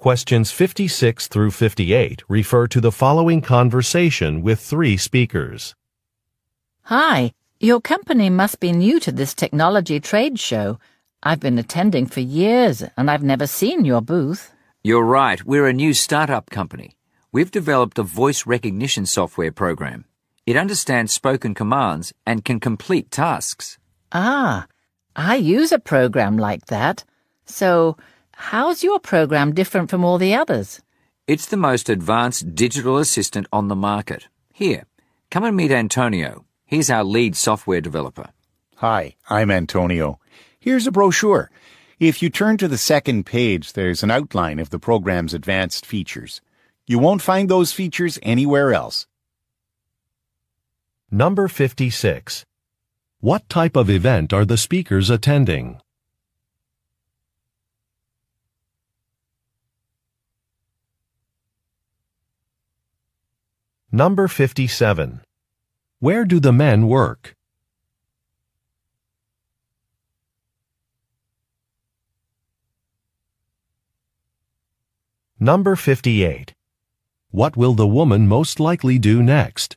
Questions 56 through 58 refer to the following conversation with 3 speakers. Hi, your company must be new to this technology trade show. I've been attending for years and I've never seen your booth. You're right, we're a new startup company. We've developed a voice recognition software program. It understands spoken commands and can complete tasks. Ah, I use a program like that. So, how's your program different from all the others? It's the most advanced digital assistant on the market. Here, come and meet Antonio. He's our lead software developer. Hi, I'm Antonio. Here's a brochure. If you turn to the second page, there's an outline of the program's advanced features. You won't find those features anywhere else. Number 56. What type of event are the speakers attending? Number 57. Where do the men work? Number 58. What will the woman most likely do next?